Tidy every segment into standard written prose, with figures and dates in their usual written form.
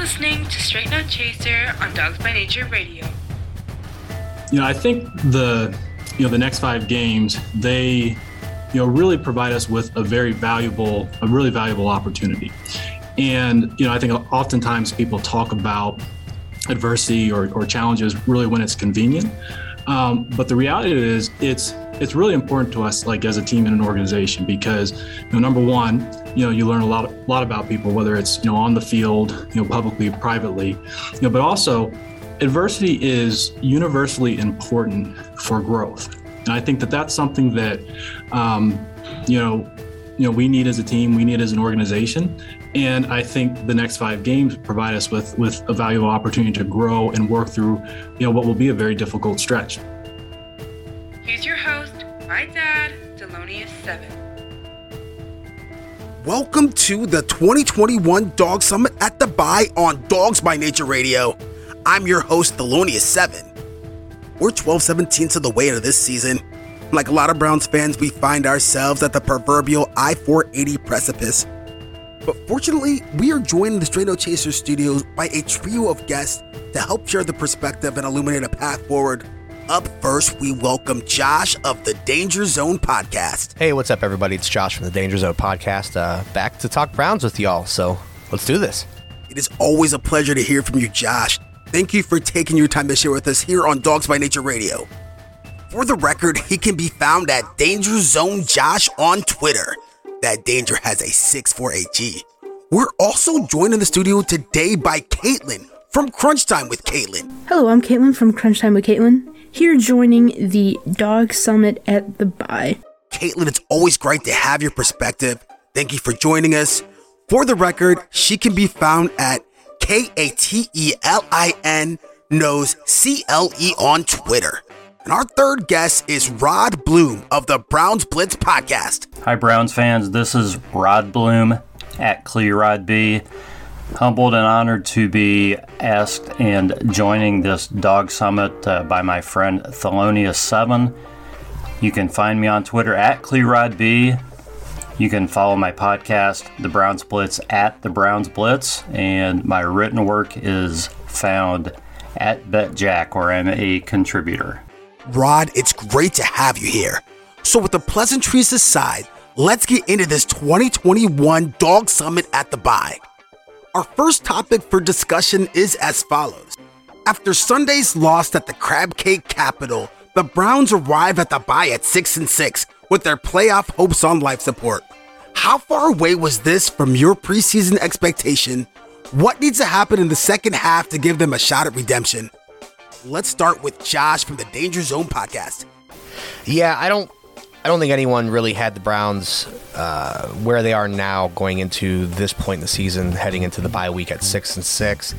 listening to Straight No Chaser on Dogs by Nature Radio. I think the next 5 games, they, really provide us with a really valuable opportunity. And, I think oftentimes people talk about adversity or challenges really when it's convenient. But the reality is it's really important to us, like as a team and an organization, because number one, you learn a lot about people, whether it's on the field, publicly, privately, but also adversity is universally important for growth. And I think that that's something that we need as a team, we need as an organization. And I think the next 5 games provide us with a valuable opportunity to grow and work through what will be a very difficult stretch. Here's your host, my dad, Delonious7. Welcome to the 2021 Dog Summit at the Bye on Dogs by Nature Radio. I'm your host, Delonious7. We're 12/17 of the way into this season. Like a lot of Browns fans, we find ourselves at the proverbial I-480 precipice. But fortunately, we are joined in the Straight No Chaser studios by a trio of guests to help share the perspective and illuminate a path forward. Up first, we welcome Josh of the Danger Zone podcast. Hey, what's up, everybody? It's Josh from the Danger Zone podcast, back to talk Browns with y'all, so let's do this. It is always a pleasure to hear from you, Josh. Thank you for taking your time to share with us here on Dogs by Nature Radio. For the record, he can be found at Danger Zone Josh on Twitter. That Danger has a 648G. We're also joined in the studio today by Caitlin from Crunch Time with Caitlin. Hello, I'm Caitlin from Crunch Time with Caitlin, here joining the Dog Summit at the Bye. Caitlin, it's always great to have your perspective. Thank you for joining us. For the record, she can be found at KATELIN knows CLE on Twitter. And our third guest is Rod Bloom of the Browns Blitz podcast. Hi, Browns fans. This is Rod Bloom at CleRodB. Humbled and honored to be asked and joining this Dog Summit by my friend Thelonious7. You can find me on Twitter at CleRodB. You can follow my podcast, The Browns Blitz, at The Browns Blitz. And my written work is found at BetJack, where I'm a contributor. Rod, it's great to have you here. So with the pleasantries aside, let's get into this 2021 Dog Summit at the Bye. Our first topic for discussion is as follows. After Sunday's loss at the Crab Cake Capitol, the Browns arrive at the Bye at 6-6 with their playoff hopes on life support. How far away was this from your preseason expectation? What needs to happen in the second half to give them a shot at redemption? Let's start with Josh from the Danger Zone podcast. Yeah, I don't think anyone really had the Browns where they are now going into this point in the season, heading into the bye week at 6-6.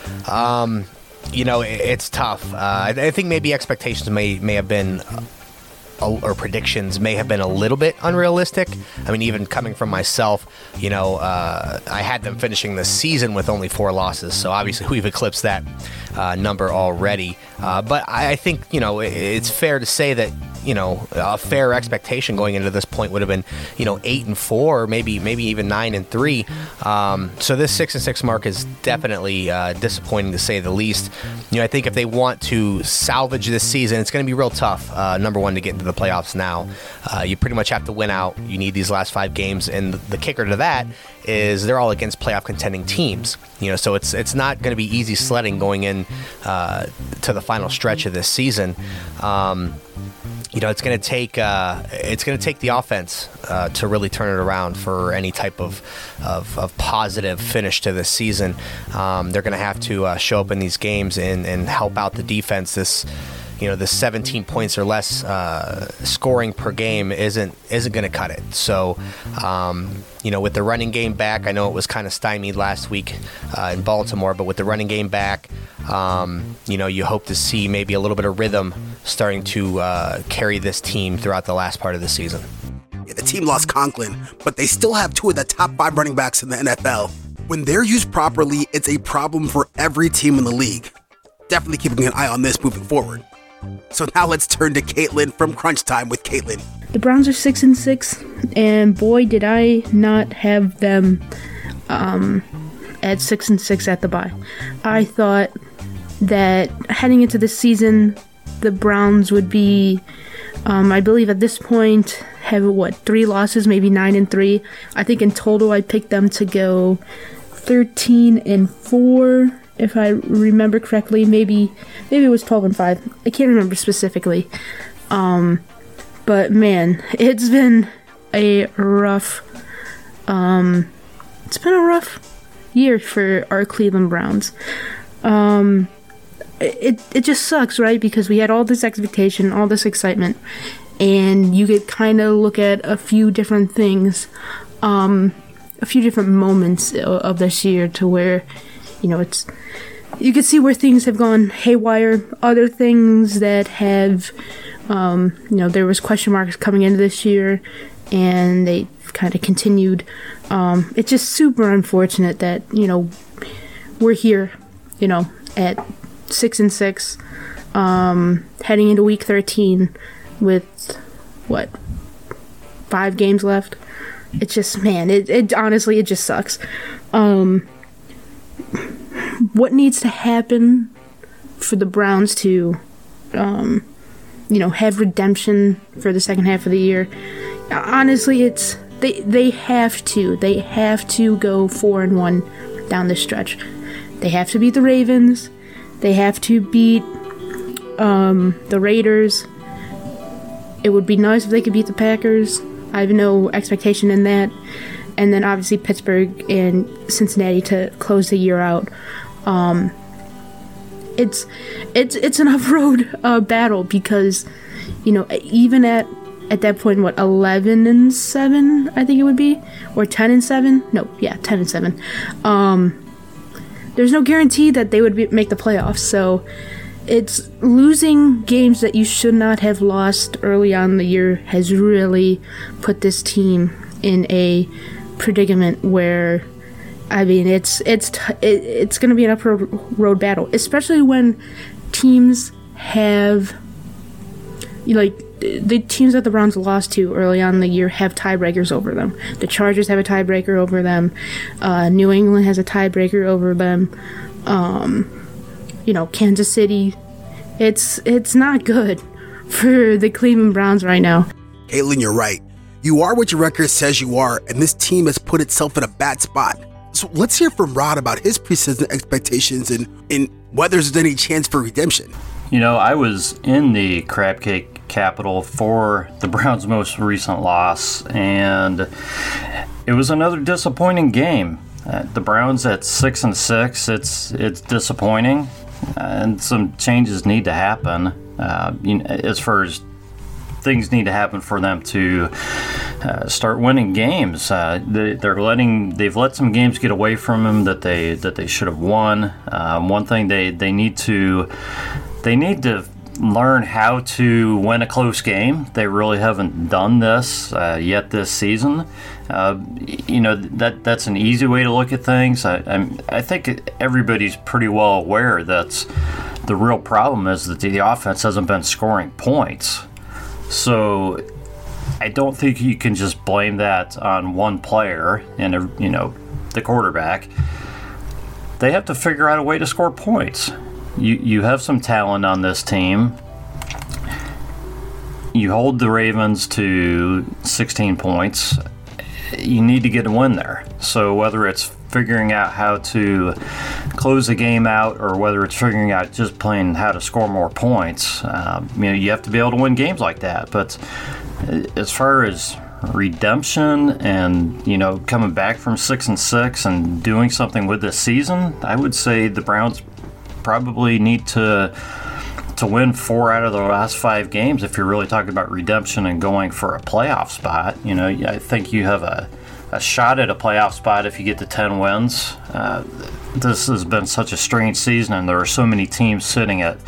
It's tough. I think maybe expectations may have been, or predictions may have been a little bit unrealistic. I mean, even coming from myself, I had them finishing the season with only 4 losses. So obviously we've eclipsed that number already. But I think, it's fair to say that, a fair expectation going into this point would have been, 8-4, maybe even 9-3. So this 6-6 mark is definitely disappointing to say the least. I think if they want to salvage this season, it's going to be real tough. Number one, to get into the playoffs now. You pretty much have to win out. You need these last 5 games, and the kicker to that is they're all against playoff contending teams. So it's not going to be easy sledding going in to the final stretch of this season. It's going to take the offense to really turn it around for any type of positive finish to this season. They're going to have to show up in these games and help out the defense. This 17 points or less scoring per game isn't going to cut it. So, with the running game back, I know it was kind of stymied last week in Baltimore, but with the running game back, you hope to see maybe a little bit of rhythm starting to carry this team throughout the last part of the season. Yeah, the team lost Conklin, but they still have 2 of the top 5 running backs in the NFL. When they're used properly, it's a problem for every team in the league. Definitely keeping an eye on this moving forward. So now let's turn to Caitlin from Crunch Time with Caitlin. The Browns are 6-6, and boy, did I not have them at 6-6 at the bye. I thought that heading into the season, the Browns would be, I believe at this point, have 3 losses, maybe 9-3. I think in total I picked them to go 13-4, if I remember correctly. Maybe it was 12-5. I can't remember specifically. But man, it's been a rough year for our Cleveland Browns. It just sucks, right? Because we had all this expectation, all this excitement, and you could kind of look at a few different things, a few different moments of this year to where, you can see where things have gone haywire. Other things that have, there was question marks coming into this year, and they kind of continued. It's just super unfortunate that, we're here, at 6-6, heading into week 13 with 5 games left. It's just, man, it honestly, it just sucks. What needs to happen for the Browns to, have redemption for the second half of the year? Honestly, it's they have to go 4-1 down this stretch. They have to beat the Ravens. They have to beat the Raiders. It would be nice if they could beat the Packers. I have no expectation in that. And then obviously Pittsburgh and Cincinnati to close the year out. It's an off-road battle because, even at that point, 11-7, I think it would be, or 10-7. No, yeah, 10-7. There's no guarantee that they would make the playoffs, so it's losing games that you should not have lost early on in the year has really put this team in a predicament where, I mean, it's going to be an uphill road battle, especially when teams have, the teams that the Browns lost to early on in the year have tiebreakers over them. The Chargers have a tiebreaker over them. New England has a tiebreaker over them. Kansas City. It's not good for the Cleveland Browns right now. Caitlin, you're right. You are what your record says you are, and this team has put itself in a bad spot. So let's hear from Rod about his preseason expectations and whether there's any chance for redemption. I was in the crab cake capital for the Browns' most recent loss, and it was another disappointing game. The Browns at 6-6, it's disappointing, and some changes need to happen. As far as things need to happen for them to start winning games. They've let some games get away from them that they should have won. One thing they need to learn how to win a close game. They really haven't done this yet this season. That's an easy way to look at things. I think everybody's pretty well aware that the real problem is that the offense hasn't been scoring points. So I don't think you can just blame that on one player and the quarterback. They have to figure out a way to score points. You have some talent on this team. You hold the Ravens to 16 points. You need to get a win there. So whether it's figuring out how to close the game out or whether it's figuring out just plain how to score more points, you have to be able to win games like that. But as far as redemption and coming back from 6-6 and doing something with this season, I would say the Browns probably need to win 4 out of the last 5 games if you're really talking about redemption and going for a playoff spot. I think you have a shot at a playoff spot if you get to 10 wins. This has been such a strange season, and there are so many teams sitting at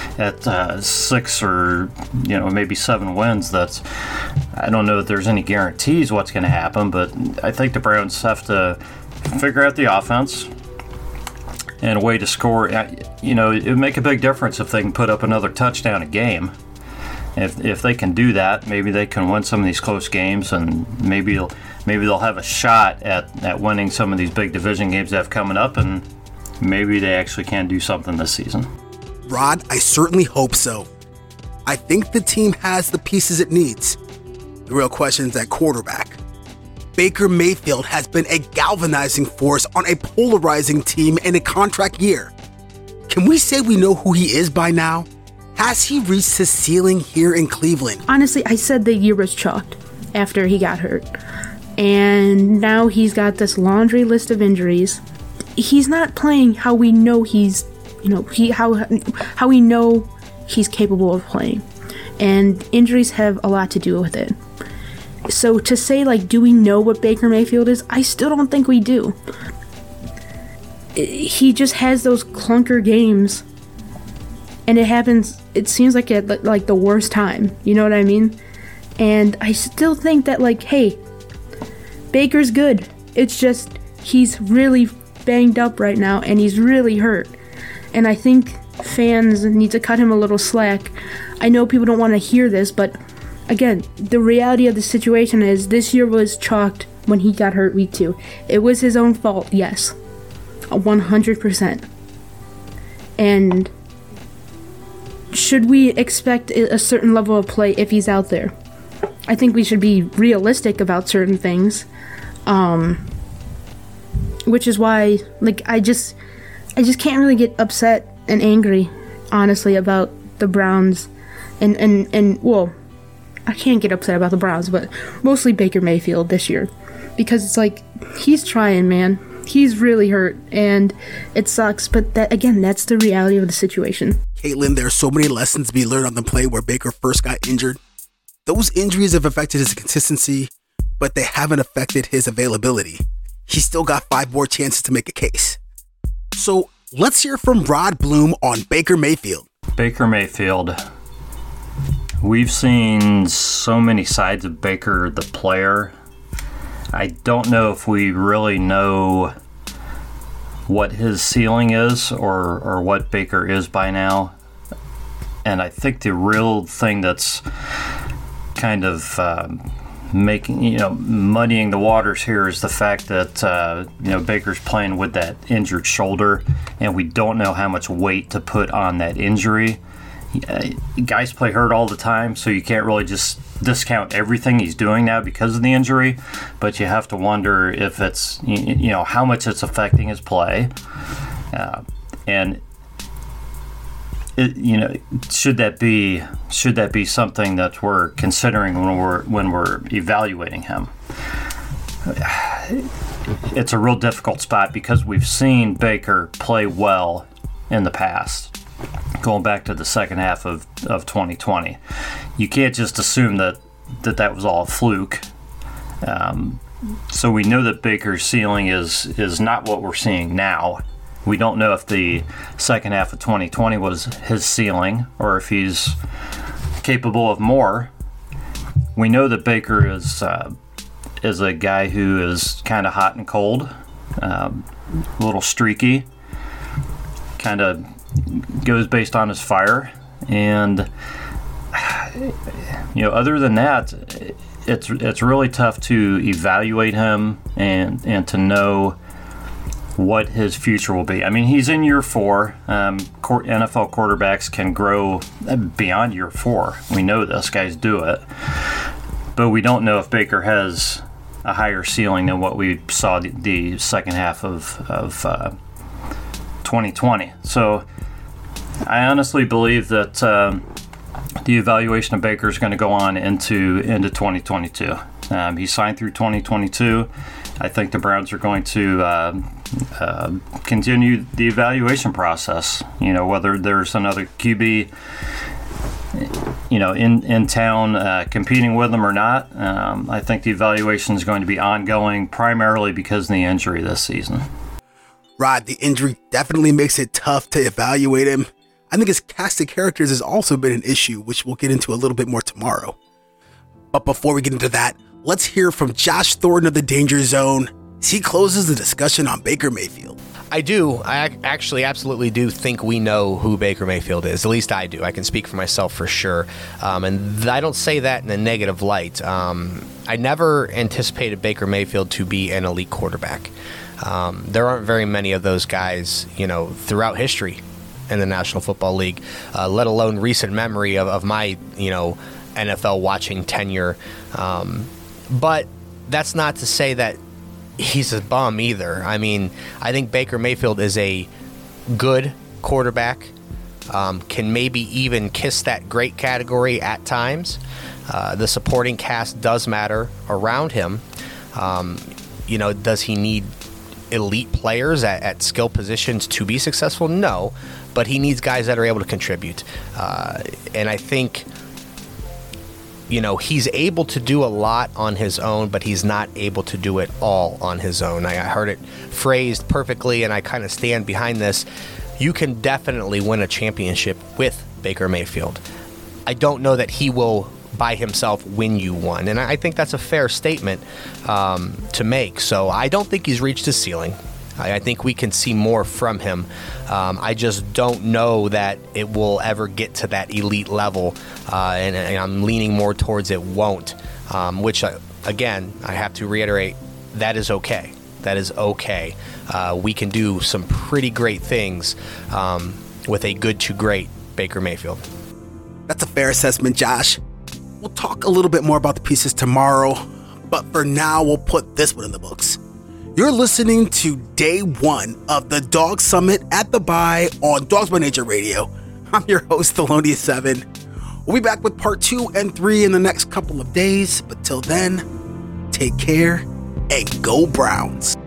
6 or maybe 7 wins that I don't know if there's any guarantees what's going to happen, but I think the Browns have to figure out the offense and a way to score. It would make a big difference if they can put up another touchdown a game. If they can do that, maybe they can win some of these close games, and maybe they'll have a shot at winning some of these big division games that have coming up, and maybe they actually can do something this season. Rod, I certainly hope so. I think the team has the pieces it needs. The real question is at quarterback. Baker Mayfield has been a galvanizing force on a polarizing team in a contract year. Can we say we know who he is by now? Has he reached his ceiling here in Cleveland? Honestly, I said the year was chalked after he got hurt. And now he's got this laundry list of injuries. He's not playing how we know he's, how we know he's capable of playing. And injuries have a lot to do with it. So to say, do we know what Baker Mayfield is? I still don't think we do. He just has those clunker games. And it happens, it seems like at the worst time. You know what I mean? And I still think that, hey, Baker's good. It's just he's really banged up right now, and he's really hurt. And I think fans need to cut him a little slack. I know people don't want to hear this, but again, the reality of the situation is this year was chalked when he got hurt week 2. It was his own fault, yes. 100%. And should we expect a certain level of play if he's out there? I think we should be realistic about certain things. Which is why, I just can't really get upset and angry, honestly, about the Browns. And well, I can't get upset about the Browns, but mostly Baker Mayfield this year. Because it's he's trying, man. He's really hurt, and it sucks, but that's the reality of the situation. Caitlin, there are so many lessons to be learned on the play where Baker first got injured. Those injuries have affected his consistency, but they haven't affected his availability. He's still got 5 more chances to make a case. So let's hear from Rod Bloom on Baker Mayfield. Baker Mayfield. We've seen so many sides of Baker, the player. I don't know if we really know what his ceiling is or what Baker is by now. And I think the real thing that's kind of muddying the waters here is the fact that Baker's playing with that injured shoulder, and we don't know how much weight to put on that injury. Guys play hurt all the time, so you can't really just discount everything he's doing now because of the injury, but you have to wonder if it's how much it's affecting his play, and should that be something that we're considering when we're evaluating him. It's a real difficult spot because we've seen Baker play well in the past, going back to the second half of 2020. You can't just assume that was all a fluke. So we know that Baker's ceiling is not what we're seeing now. We don't know if the second half of 2020 was his ceiling or if he's capable of more. We know that Baker is a guy who is kind of hot and cold, a little streaky, kind of goes based on his fire, and other than that, it's really tough to evaluate him and to know what his future will be. I mean, he's in year 4. NFL quarterbacks can grow beyond year 4. We know this, guys do it, but we don't know if Baker has a higher ceiling than what we saw the second half of 2020. So I honestly believe that the evaluation of Baker is going to go on into 2022. He signed through 2022. I think the Browns are going to continue the evaluation process. Whether there's another QB, in town competing with him or not. I think the evaluation is going to be ongoing, primarily because of the injury this season. Rod, the injury definitely makes it tough to evaluate him. I think his cast of characters has also been an issue, which we'll get into a little bit more tomorrow. But before we get into that, let's hear from Josh Thornton of the Danger Zone as he closes the discussion on Baker Mayfield. I do. I actually absolutely do think we know who Baker Mayfield is. At least I do. I can speak for myself for sure. And I don't say that in a negative light. I never anticipated Baker Mayfield to be an elite quarterback. There aren't very many of those guys, throughout history in the National Football League, let alone recent memory of my, NFL watching tenure. But that's not to say that he's a bum either. I mean, I think Baker Mayfield is a good quarterback, can maybe even kiss that great category at times. The supporting cast does matter around him. Does he need elite players at skill positions to be successful? No, but he needs guys that are able to contribute. And I think he's able to do a lot on his own, but he's not able to do it all on his own. I heard it phrased perfectly, and I kind of stand behind this. You can definitely win a championship with Baker Mayfield. I don't know that he will, by himself, win you one, and I think that's a fair statement to make. So I don't think he's reached his ceiling. I think we can see more from him. I just don't know that it will ever get to that elite level, and I'm leaning more towards it won't, which, again, I have to reiterate, that is okay. That is okay. We can do some pretty great things with a good to great Baker Mayfield. That's a fair assessment, Josh. We'll talk a little bit more about the pieces tomorrow, but for now, we'll put this one in the books. You're listening to day one of the Dog Summit at the Bye on Dogs by Nature Radio. I'm your host, Thelonious7. We'll be back with part 2 and 3 in the next couple of days, but till then, take care and go Browns.